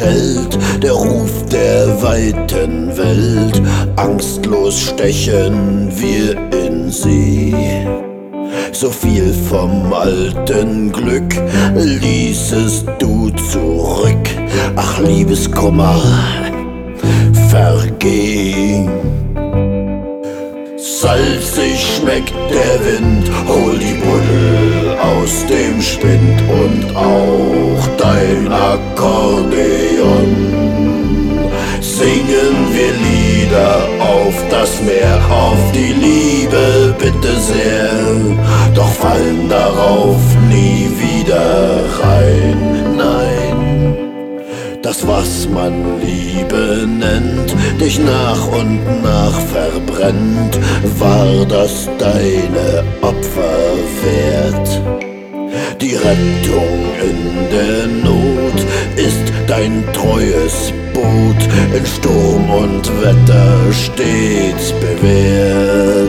schellt der Ruf der weiten Welt. Angstlos stechen wir in sie. So viel vom alten Glück ließest du zurück. Ach, Liebeskummer, vergeh. Salzig schmeckt der Wind, hol die Buddel aus dem Spind und auch dein Akkordeon. Singen wir Lieder auf das Meer, auf die Liebe bitte sehr, doch fallen darauf nie wieder rein, nein. Das, was man Liebe nennt, dich nach und nach verbrennt, war das deine Opfer wert? Die Rettung in der Not ist dein treues Boot, in Sturm und Wetter stets bewährt.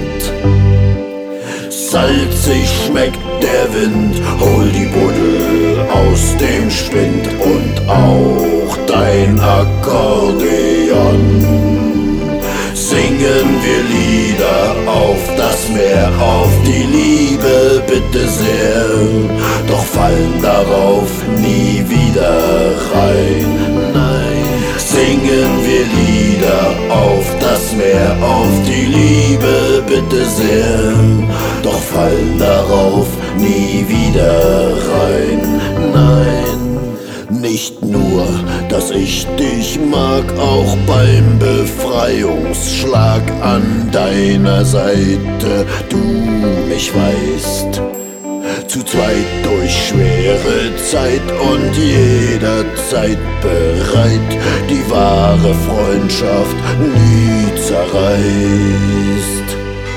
Salzig schmeckt der Wind, hol die Buddel aus dem Spind und auch dein Akkordeon. Singen wir Lieder auf das Meer, auf die Liebe bitte sehr, doch fallen darauf nie wieder rein, nein. Singen wir Lieder auf das Meer, auf die Liebe bitte sehr, doch fallen darauf nie wieder rein, nein. Nicht nur, dass ich dich mag, auch beim Befreiungsschlag an deiner Seite du mich weißt. Zu zweit durch schwere Zeit und jederzeit bereit, die wahre Freundschaft nie zerreißt.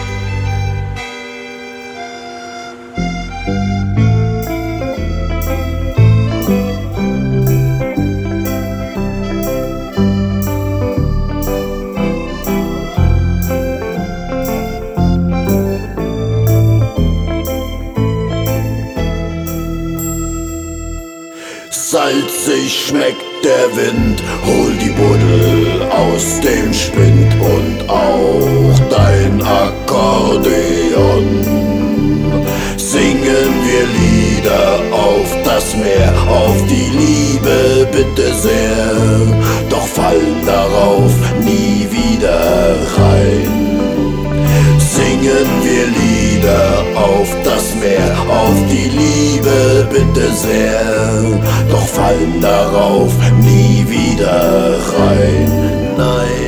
Salzig schmeckt der Wind, hol die Buddel aus dem Spind und auch dein Akkordeon. Singen wir Lieder auf das Meer, auf die Liebe bitte sehr, doch fallen darauf nie wieder rein. Singen wir Lieder auf das Meer, auf die Liebe bitte sehr, doch fallen darauf nie wieder rein, nein.